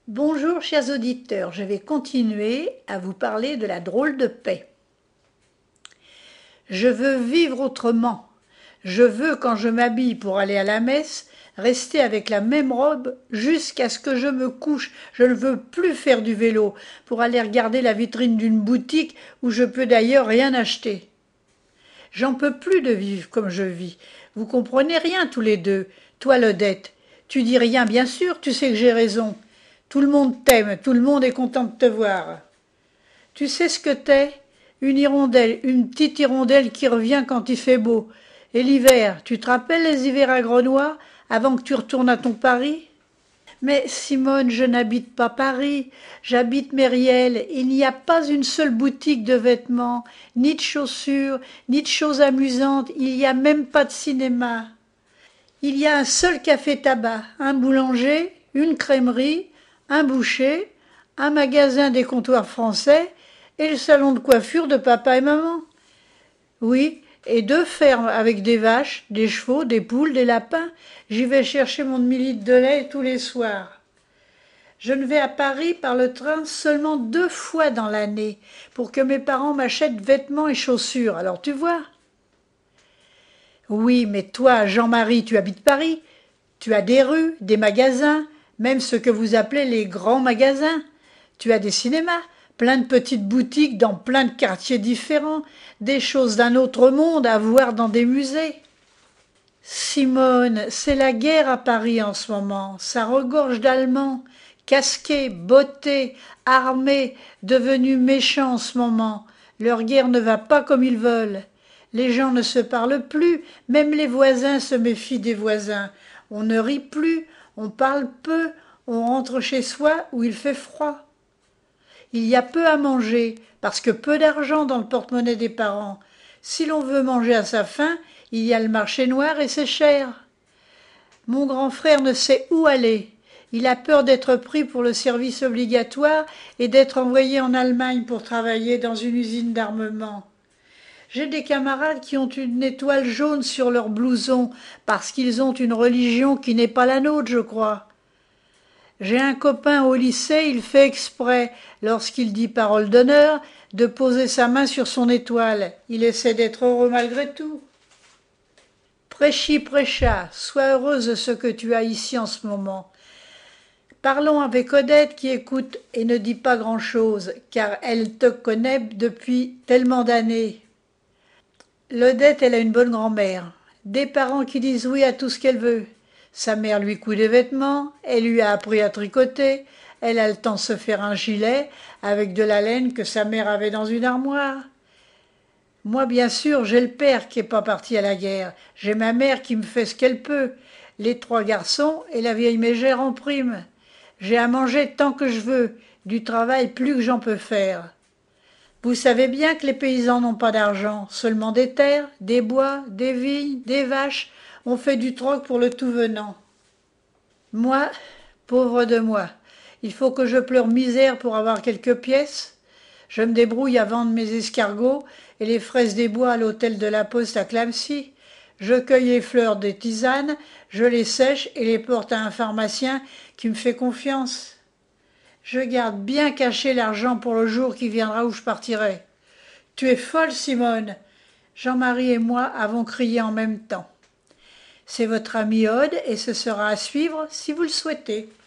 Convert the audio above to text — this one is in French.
Bonjour chers auditeurs, je vais continuer à vous parler de la drôle de paix. Je veux vivre autrement. Je veux, quand je m'habille pour aller à la messe, rester avec la même robe jusqu'à ce que je me couche. Je ne veux plus faire du vélo pour aller regarder la vitrine d'une boutique où je peux d'ailleurs rien acheter. J'en peux plus de vivre comme je vis. Vous comprenez rien tous les deux. Toi, Lodette, tu dis rien, bien sûr, tu sais que j'ai raison. Tout le monde t'aime, tout le monde est content de te voir. Tu sais ce que t'es? Une hirondelle, une petite hirondelle qui revient quand il fait beau. Et l'hiver, tu te rappelles les hivers à Grenois, avant que tu retournes à ton Paris? Mais Simone, je n'habite pas Paris, j'habite Mériel. Il n'y a pas une seule boutique de vêtements, ni de chaussures, ni de choses amusantes, il n'y a même pas de cinéma. Il y a un seul café-tabac, un boulanger, une crèmerie, un boucher, un magasin des comptoirs français et le salon de coiffure de papa et maman. Oui, et deux fermes avec des vaches, des chevaux, des poules, des lapins. J'y vais chercher mon demi-litre de lait tous les soirs. Je ne vais à Paris par le train seulement 2 fois dans l'année pour que mes parents m'achètent vêtements et chaussures. Alors tu vois? Oui, mais toi, Jean-Marie, tu habites Paris. Tu as des rues, des magasins, même ce que vous appelez les grands magasins. Tu as des cinémas, plein de petites boutiques dans plein de quartiers différents, des choses d'un autre monde à voir dans des musées. Simone, c'est la guerre à Paris en ce moment. Ça regorge d'Allemands, casqués, bottés, armés, devenus méchants en ce moment. Leur guerre ne va pas comme ils veulent. Les gens ne se parlent plus, même les voisins se méfient des voisins. On ne rit plus, on parle peu, on rentre chez soi où il fait froid. Il y a peu à manger, parce que peu d'argent dans le porte-monnaie des parents. Si l'on veut manger à sa faim, il y a le marché noir et c'est cher. Mon grand frère ne sait où aller. Il a peur d'être pris pour le service obligatoire et d'être envoyé en Allemagne pour travailler dans une usine d'armement. J'ai des camarades qui ont une étoile jaune sur leur blouson parce qu'ils ont une religion qui n'est pas la nôtre, je crois. J'ai un copain au lycée, il fait exprès, lorsqu'il dit parole d'honneur, de poser sa main sur son étoile. Il essaie d'être heureux malgré tout. Prêchi, prêcha, sois heureuse de ce que tu as ici en ce moment. Parlons avec Odette qui écoute et ne dit pas grand-chose, car elle te connaît depuis tellement d'années. L'Odette, elle a une bonne grand-mère. Des parents qui disent oui à tout ce qu'elle veut. Sa mère lui coud des vêtements, elle lui a appris à tricoter, elle a le temps de se faire un gilet avec de la laine que sa mère avait dans une armoire. Moi, bien sûr, j'ai le père qui est pas parti à la guerre. J'ai ma mère qui me fait ce qu'elle peut, les 3 garçons et la vieille mégère en prime. J'ai à manger tant que je veux, du travail plus que j'en peux faire. Vous savez bien que les paysans n'ont pas d'argent, seulement des terres, des bois, des vignes, des vaches. On fait du troc pour le tout venant. Moi, pauvre de moi, il faut que je pleure misère pour avoir quelques pièces. Je me débrouille à vendre mes escargots et les fraises des bois à l'hôtel de la Poste à Clamecy. Je cueille les fleurs des tisanes, je les sèche et les porte à un pharmacien qui me fait confiance. Je garde bien caché l'argent pour le jour qui viendra où je partirai. Tu es folle, Simone. Jean-Marie et moi avons crié en même temps. C'est votre ami Aude et ce sera à suivre si vous le souhaitez.